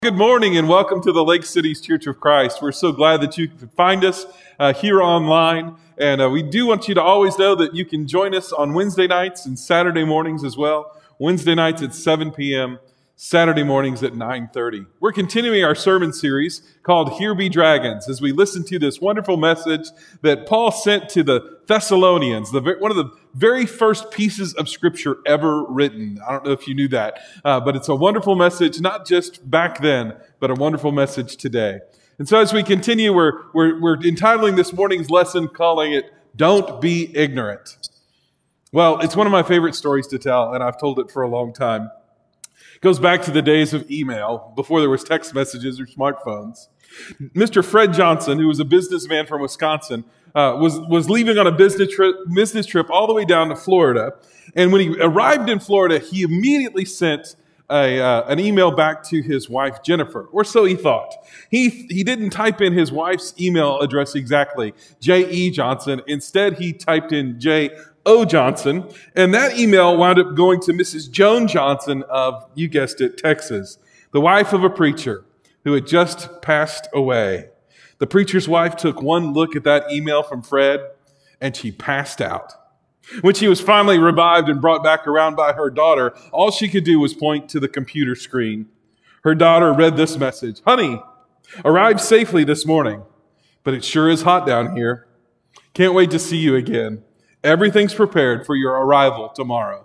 Good morning and welcome to the Lake Cities Church of Christ. We're so glad that you could find us here online. And we do want you to always know that you can join us on Wednesday nights and Saturday mornings as well. Wednesday nights at 7 p.m., Saturday mornings at 9:30. We're continuing our sermon series called Here Be Dragons as we listen to this wonderful message that Paul sent to the Thessalonians, one of the very first pieces of scripture ever written. I don't know if you knew that, but it's a wonderful message, not just back then, but a wonderful message today. And so as we continue, we're entitling this morning's lesson, calling it, Don't Be Ignorant. Well, it's one of my favorite stories to tell, and I've told it for a long time. It goes back to the days of email, before there was text messages or smartphones. Mr. Fred Johnson, who was a businessman from Wisconsin, was leaving on a business trip all the way down to Florida. And when he arrived in Florida, he immediately sent an email back to his wife, Jennifer, or so he thought. He didn't type in his wife's email address exactly, J.E. Johnson. Instead, he typed in J.O. Johnson, and that email wound up going to Mrs. Joan Johnson of, you guessed it, Texas, the wife of a preacher who had just passed away. The preacher's wife took one look at that email from Fred, and she passed out. When she was finally revived and brought back around by her daughter, all she could do was point to the computer screen. Her daughter read this message: "Honey, arrived safely this morning, but it sure is hot down here. Can't wait to see you again. Everything's prepared for your arrival tomorrow."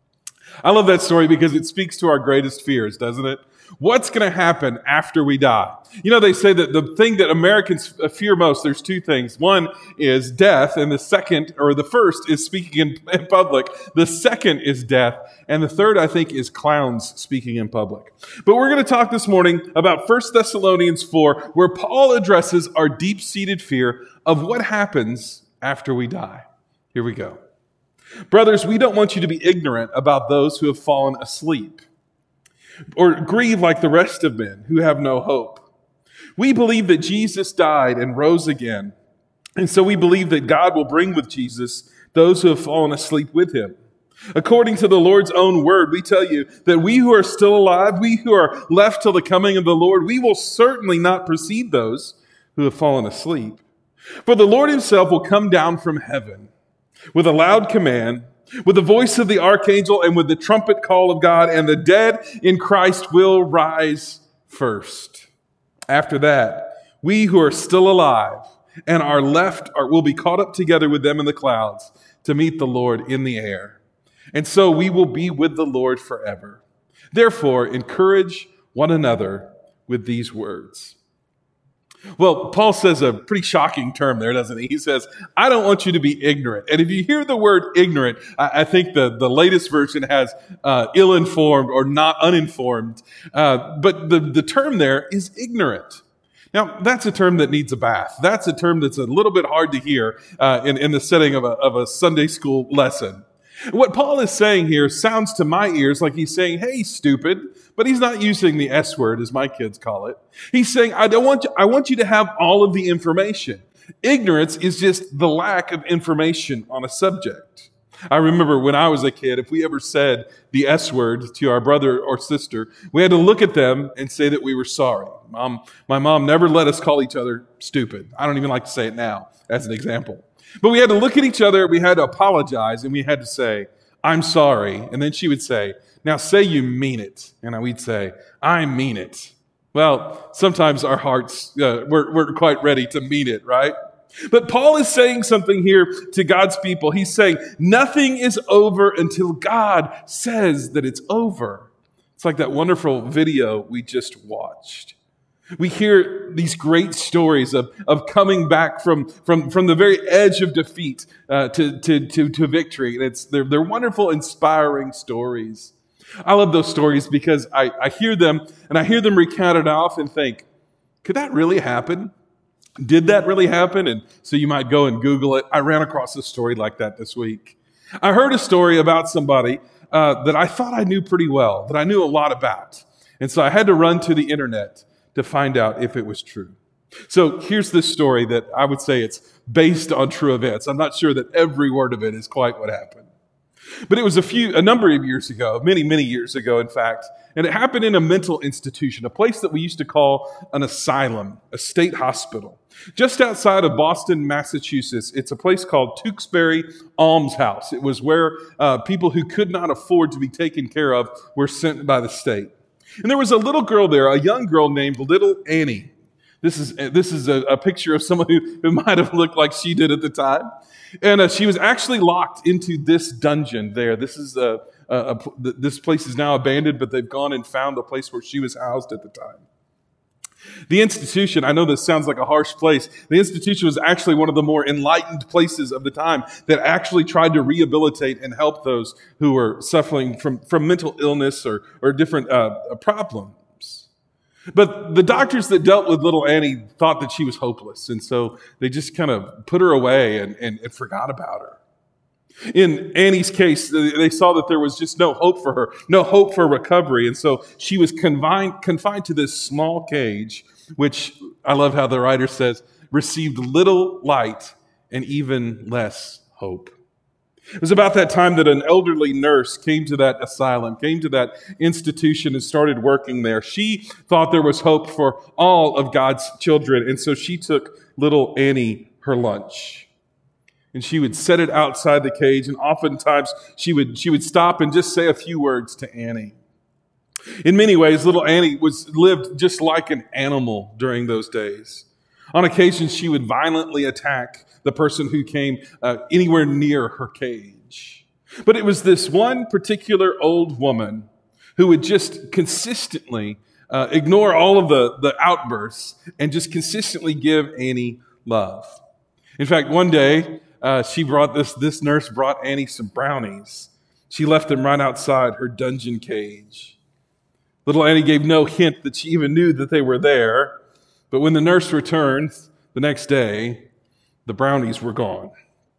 I love that story because it speaks to our greatest fears, doesn't it? What's going to happen after we die? You know, they say that the thing that Americans fear most, there's two things. One is death, and the first is speaking in public. The second is death, and the third, I think, is clowns speaking in public. But we're going to talk this morning about 1 Thessalonians 4, where Paul addresses our deep-seated fear of what happens after we die. Here we go. Brothers, we don't want you to be ignorant about those who have fallen asleep, or grieve like the rest of men who have no hope. We believe that Jesus died and rose again, and so we believe that God will bring with Jesus those who have fallen asleep with him. According to the Lord's own word, we tell you that we who are still alive, we who are left till the coming of the Lord, we will certainly not precede those who have fallen asleep. For the Lord himself will come down from heaven with a loud command, with the voice of the archangel, and with the trumpet call of God, and the dead in Christ will rise first. After that, we who are still alive and are left will be caught up together with them in the clouds to meet the Lord in the air. And so we will be with the Lord forever. Therefore, encourage one another with these words. Well, Paul says a pretty shocking term there, doesn't he? He says, I don't want you to be ignorant. And if you hear the word ignorant, I think the latest version has ill-informed or not uninformed. But the term there is ignorant. Now, that's a term that needs a bath. That's a term that's a little bit hard to hear in the setting of a Sunday school lesson. What Paul is saying here sounds to my ears like he's saying, hey, stupid, but he's not using the S word, as my kids call it. He's saying, I want you to have all of the information. Ignorance is just the lack of information on a subject. I remember when I was a kid, if we ever said the S word to our brother or sister, we had to look at them and say that we were sorry. My mom never let us call each other stupid. I don't even like to say it now as an example. But we had to look at each other, we had to apologize, and we had to say, I'm sorry. And then she would say, now say you mean it. And we'd say, I mean it. Well, sometimes our hearts, we're quite ready to mean it, right? But Paul is saying something here to God's people. He's saying, nothing is over until God says that it's over. It's like that wonderful video we just watched. We hear these great stories of coming back from the very edge of defeat to victory. And they're wonderful, inspiring stories. I love those stories because I hear them, and I hear them recounted. I often think, could that really happen? Did that really happen? And so you might go and Google it. I ran across a story like that this week. I heard a story about somebody that I thought I knew pretty well, that I knew a lot about. And so I had to run to the internet to find out if it was true. So here's this story that I would say it's based on true events. I'm not sure that every word of it is quite what happened. But it was a number of years ago, many, many years ago, in fact, and it happened in a mental institution, a place that we used to call an asylum, a state hospital. Just outside of Boston, Massachusetts, it's a place called Tewksbury Almshouse. It was where people who could not afford to be taken care of were sent by the state. And there was a little girl there, a young girl named Little Annie. This is a picture of someone who might have looked like she did at the time. And she was actually locked into this dungeon there. This place is now abandoned, but they've gone and found the place where she was housed at the time. The institution, I know this sounds like a harsh place, the institution was actually one of the more enlightened places of the time that actually tried to rehabilitate and help those who were suffering from mental illness or different problems. But the doctors that dealt with little Annie thought that she was hopeless, and so they just kind of put her away and forgot about her. In Annie's case, they saw that there was just no hope for her, no hope for recovery, and so she was confined to this small cage, which I love how the writer says, received little light and even less hope. It was about that time that an elderly nurse came to that asylum, came to that institution and started working there. She thought there was hope for all of God's children, and so she took little Annie her lunch. And she would set it outside the cage, and oftentimes she would stop and just say a few words to Annie. In many ways, little Annie lived just like an animal during those days. On occasion, she would violently attack the person who came anywhere near her cage. But it was this one particular old woman who would just consistently ignore all of the outbursts and just consistently give Annie love. In fact, one day, this nurse brought Annie some brownies. She left them right outside her dungeon cage. Little Annie gave no hint that she even knew that they were there. But when the nurse returned the next day, the brownies were gone.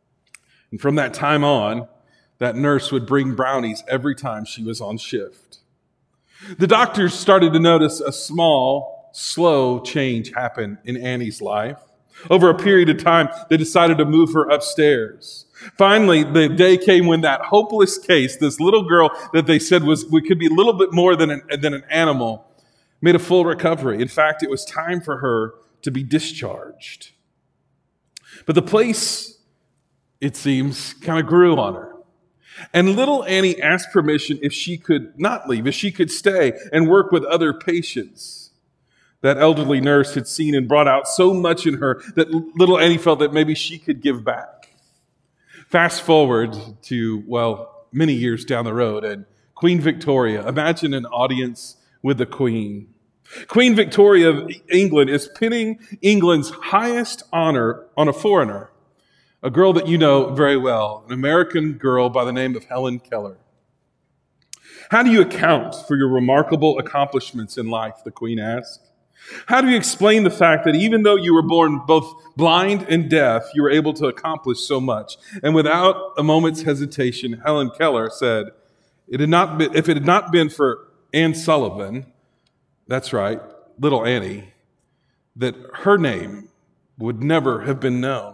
And from that time on, that nurse would bring brownies every time she was on shift. The doctors started to notice a small, slow change happen in Annie's life. Over a period of time, they decided to move her upstairs. Finally, the day came when that hopeless case, this little girl that they said could be a little bit more than an animal, made a full recovery. In fact, it was time for her to be discharged. But the place, it seems, kind of grew on her. And little Annie asked permission if she could not leave, if she could stay and work with other patients. That elderly nurse had seen and brought out so much in her that little Annie felt that maybe she could give back. Fast forward to, many years down the road, and Queen Victoria, imagine an audience with the Queen. Queen Victoria of England is pinning England's highest honor on a foreigner, a girl that you know very well, an American girl by the name of Helen Keller. How do you account for your remarkable accomplishments in life, the Queen asked. How do you explain the fact that even though you were born both blind and deaf, you were able to accomplish so much? And without a moment's hesitation, Helen Keller said, if it had not been for Anne Sullivan, that's right, little Annie, that her name would never have been known.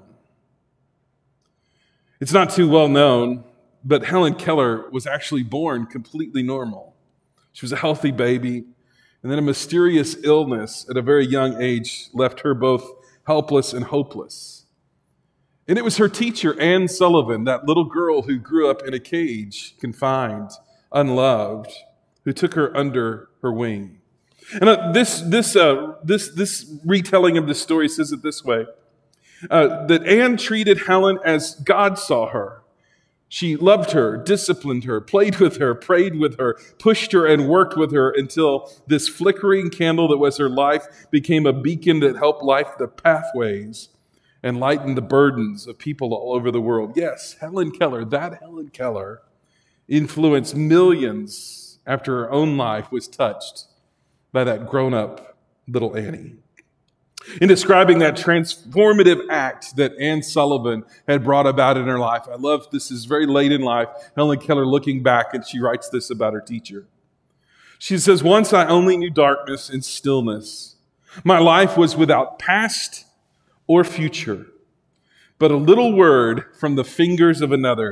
It's not too well known, but Helen Keller was actually born completely normal. She was a healthy baby. And then a mysterious illness at a very young age left her both helpless and hopeless. And it was her teacher, Anne Sullivan, that little girl who grew up in a cage, confined, unloved, who took her under her wing. And this retelling of the story says it this way, that Anne treated Helen as God saw her. She loved her, disciplined her, played with her, prayed with her, pushed her, and worked with her until this flickering candle that was her life became a beacon that helped light the pathways and lighten the burdens of people all over the world. Yes, Helen Keller, that Helen Keller, influenced millions after her own life was touched by that grown-up little Annie. In describing that transformative act that Anne Sullivan had brought about in her life, I love this is very late in life, Helen Keller looking back, and she writes this about her teacher. She says, "Once I only knew darkness and stillness. My life was without past or future, but a little word from the fingers of another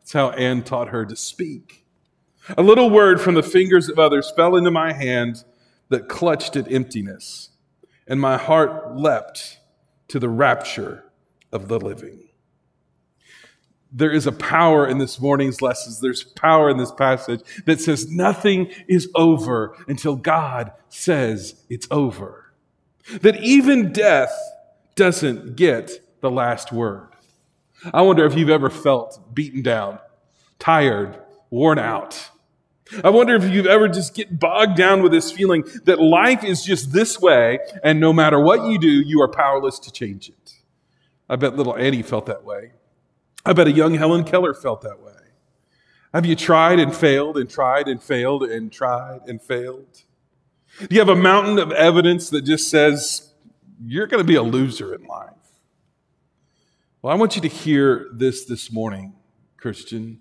That's how Anne taught her to speak. A little word from the fingers of others fell into my hand that clutched at emptiness, and my heart leapt to the rapture of the living. There is a power in this morning's lessons. There's power in this passage that says nothing is over until God says it's over. That even death doesn't get the last word. I wonder if you've ever felt beaten down, tired, worn out. I wonder if you've ever just get bogged down with this feeling that life is just this way, and no matter what you do, you are powerless to change it. I bet little Annie felt that way. I bet a young Helen Keller felt that way. Have you tried and failed and tried and failed and tried and failed? Do you have a mountain of evidence that just says you're going to be a loser in life? Well, I want you to hear this morning, Christian.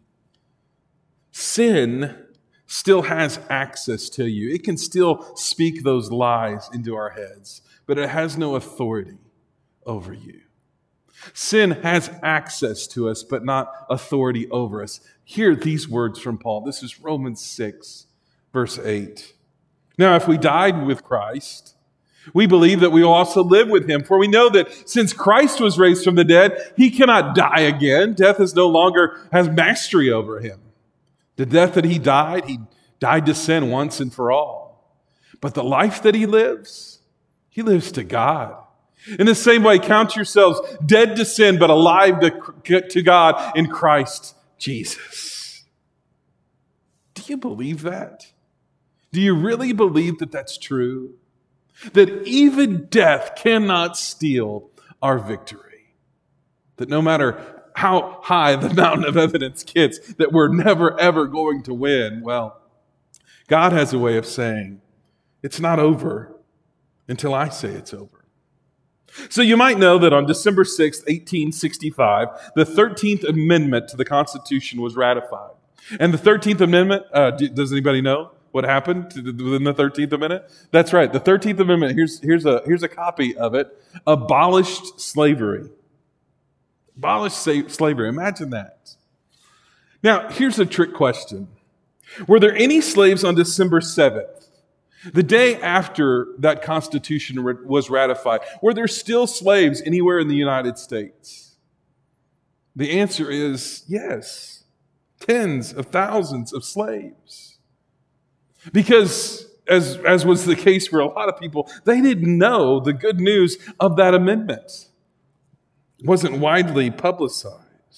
Sin still has access to you. It can still speak those lies into our heads, but it has no authority over you. Sin has access to us, but not authority over us. Hear these words from Paul. This is Romans 6, verse 8. Now, if we died with Christ, we believe that we will also live with him. For we know that since Christ was raised from the dead, he cannot die again. Death is no longer has mastery over him. The death that he died to sin once and for all. But the life that he lives to God. In the same way, count yourselves dead to sin, but alive to God in Christ Jesus. Do you believe that? Do you really believe that that's true? That even death cannot steal our victory? That no matter how high the mountain of evidence gets, that we're never, ever going to win? Well, God has a way of saying, it's not over until I say it's over. So you might know that on December 6th, 1865, the 13th Amendment to the Constitution was ratified. And the 13th Amendment, does anybody know what happened within the 13th Amendment? That's right, the 13th Amendment, here's a copy of it, abolished slavery. Abolished slavery, imagine that. Now, here's a trick question. Were there any slaves on December 7th? The day after that Constitution was ratified, were there still slaves anywhere in the United States? The answer is yes. Tens of thousands of slaves. Because, as was the case for a lot of people, they didn't know the good news of that amendment. It wasn't widely publicized.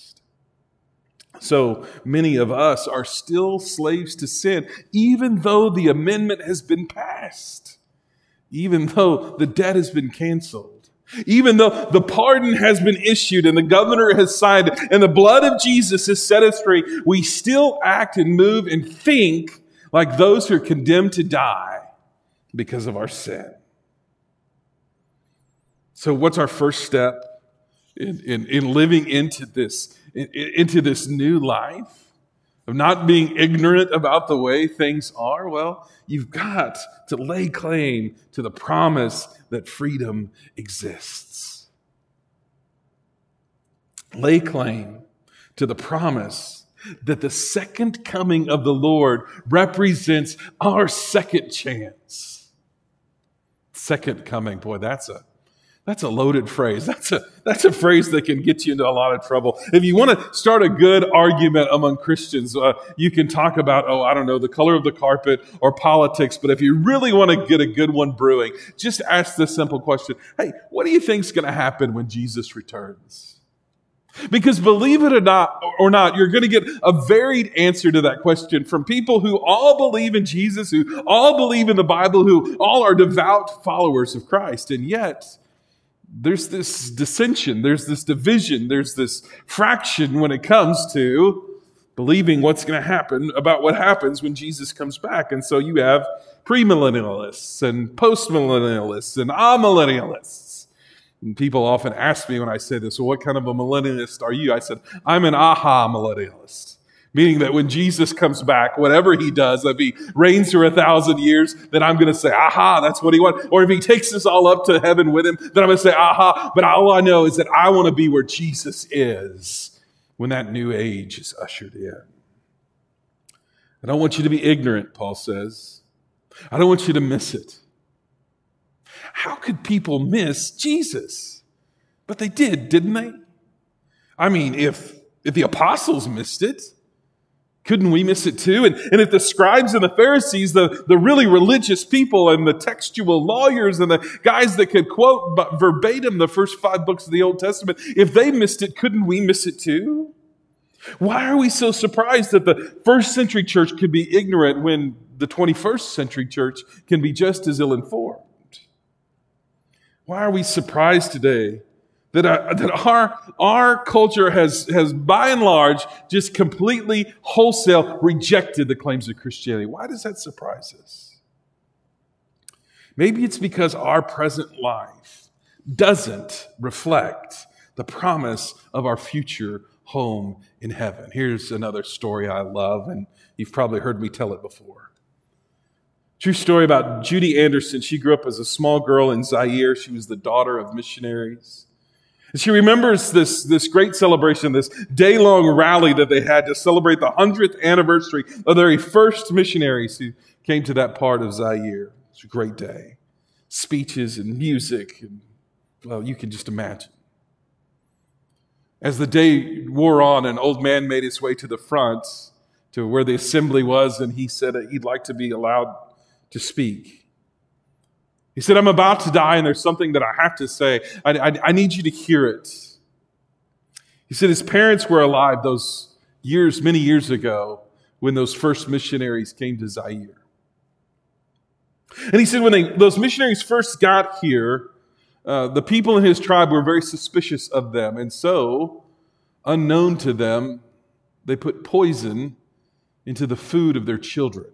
So many of us are still slaves to sin, even though the amendment has been passed, even though the debt has been canceled, even though the pardon has been issued and the governor has signed it and the blood of Jesus has set us free. We still act and move and think like those who are condemned to die because of our sin. So what's our first step in living into this new life of not being ignorant about the way things are? Well, you've got to lay claim to the promise that freedom exists. Lay claim to the promise that the second coming of the Lord represents our second chance. Second coming, boy, that's a loaded phrase. That's a phrase that can get you into a lot of trouble. If you want to start a good argument among Christians, you can talk about, the color of the carpet or politics. But if you really want to get a good one brewing, just ask this simple question. Hey, what do you think is going to happen when Jesus returns? Because believe it or not, you're going to get a varied answer to that question from people who all believe in Jesus, who all believe in the Bible, who all are devout followers of Christ. And yet, there's this dissension, there's this division, there's this fraction when it comes to believing what's going to happen about what happens when Jesus comes back. And so you have premillennialists and postmillennialists and amillennialists. And people often ask me when I say this, well, what kind of a millennialist are you? I said, I'm an aha millennialist. Meaning that when Jesus comes back, whatever he does, if he reigns for 1,000 years, then I'm going to say, aha, that's what he wants. Or if he takes us all up to heaven with him, then I'm going to say, aha. But all I know is that I want to be where Jesus is. when that new age is ushered in. I don't want you to be ignorant, Paul says. I don't want you to miss it. How could people miss Jesus? But they did, didn't they? I mean, if the apostles missed it, couldn't we miss it too? And if the scribes and the Pharisees, the really religious people and the textual lawyers and the guys that could quote verbatim the first 5 books of the Old Testament, if they missed it, couldn't we miss it too? Why are we so surprised that the first century church could be ignorant when the 21st century church can be just as ill-informed? Why are we surprised today that our culture has by and large just completely wholesale rejected the claims of Christianity? Why does that surprise us? Maybe it's because our present life doesn't reflect the promise of our future home in heaven. Here's another story I love, and you've probably heard me tell it before. True story about Judy Anderson. She grew up as a small girl in Zaire. She was the daughter of missionaries. And she remembers this great celebration, this day-long rally that they had to celebrate the 100th anniversary of the very first missionaries who came to that part of Zaire. It's a great day. Speeches and music, and, well, you can just imagine. As the day wore on, an old man made his way to the front, to where the assembly was, and he said that he'd like to be allowed to speak. He said, I'm about to die, and there's something that I have to say. I need you to hear it. He said his parents were alive those years, many years ago, when those first missionaries came to Zaire. And he said when those missionaries first got here, the people in his tribe were very suspicious of them. And so, unknown to them, they put poison into the food of their children.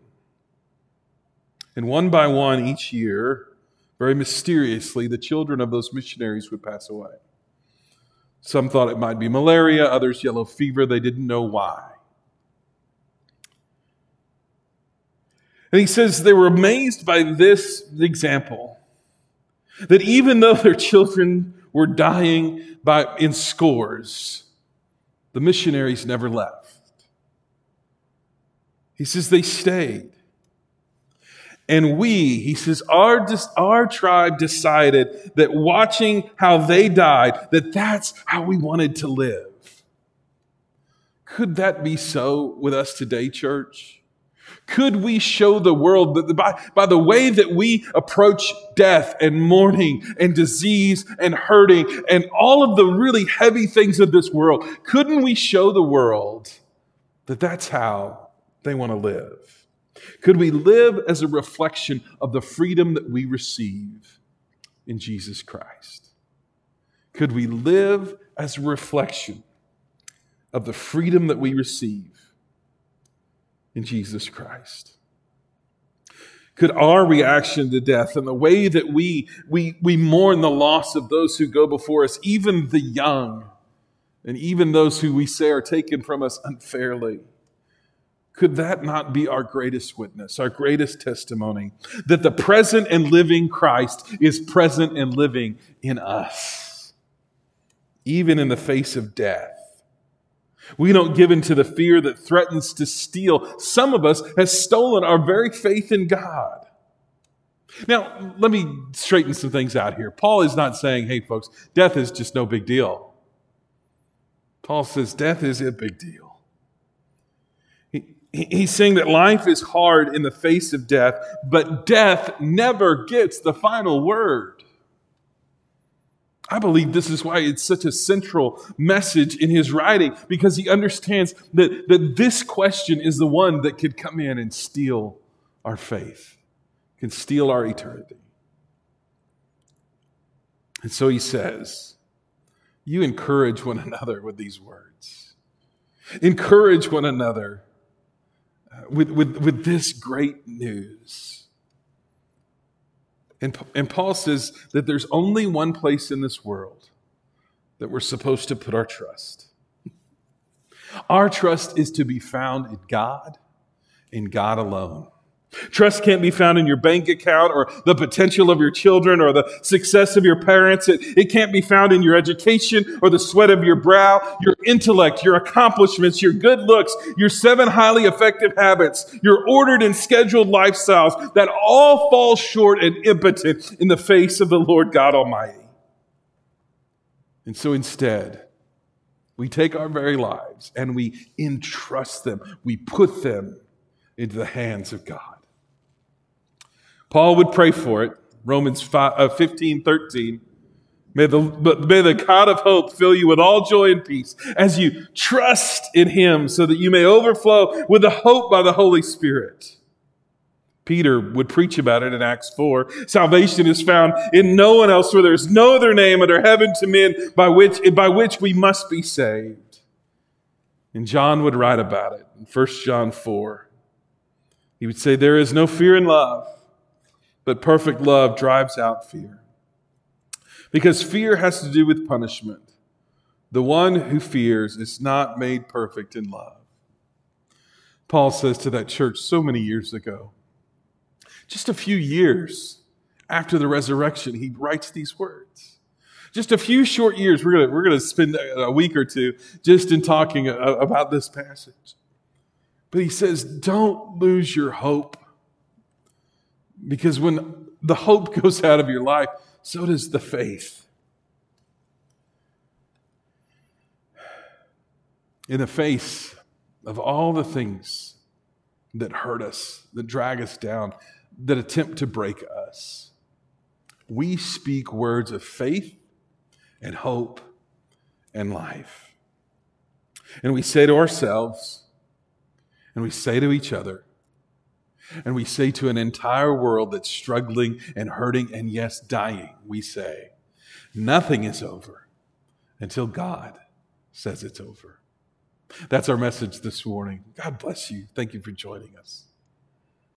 And one by one each year, very mysteriously, the children of those missionaries would pass away. Some thought it might be malaria, others yellow fever. They didn't know why. And he says they were amazed by this example, that even though their children were dying in scores, the missionaries never left. He says they stayed. And he says, our tribe decided that watching how they died, that's how we wanted to live. Could that be so with us today, church? Could we show the world that by the way that we approach death and mourning and disease and hurting and all of the really heavy things of this world, couldn't we show the world that that's how they want to live? Could we live as a reflection of the freedom that we receive in Jesus Christ? Could we live as a reflection of the freedom that we receive in Jesus Christ? Could our reaction to death and the way that we mourn the loss of those who go before us, even the young, and even those who we say are taken from us unfairly, could that not be our greatest witness, our greatest testimony, that the present and living Christ is present and living in us, even in the face of death? We don't give in to the fear that threatens to steal. Some of us has stolen our very faith in God. Now, let me straighten some things out here. Paul is not saying, hey, folks, death is just no big deal. Paul says death is a big deal. He's saying that life is hard in the face of death, but death never gets the final word. I believe this is why it's such a central message in his writing, because he understands that this question is the one that could come in and steal our faith, can steal our eternity. And so he says, you encourage one another with these words. Encourage one another with this great news. And Paul says that there's only one place in this world that we're supposed to put our trust. Our trust is to be found in God alone. Trust can't be found in your bank account or the potential of your children or the success of your parents. It can't be found in your education or the sweat of your brow, your intellect, your accomplishments, your good looks, your 7 highly effective habits, your ordered and scheduled lifestyles that all fall short and impotent in the face of the Lord God Almighty. And so instead, we take our very lives and we entrust them. We put them into the hands of God. Paul would pray for it. Romans 15:13. May the God of hope fill you with all joy and peace as you trust in him so that you may overflow with the hope by the Holy Spirit. Peter would preach about it in Acts 4. Salvation is found in no one else, for there is no other name under heaven to men by which we must be saved. And John would write about it in 1 John 4. He would say, there is no fear in love, but perfect love drives out fear. Because fear has to do with punishment. The one who fears is not made perfect in love. Paul says to that church so many years ago, just a few years after the resurrection, he writes these words. Just a few short years, we're going to spend a week or two just in talking about this passage. But he says, don't lose your hope. Because when the hope goes out of your life, so does the faith. In the face of all the things that hurt us, that drag us down, that attempt to break us, we speak words of faith and hope and life. And we say to ourselves, and we say to each other, and we say to an entire world that's struggling and hurting and, yes, dying, we say, nothing is over until God says it's over. That's our message this morning. God bless you. Thank you for joining us.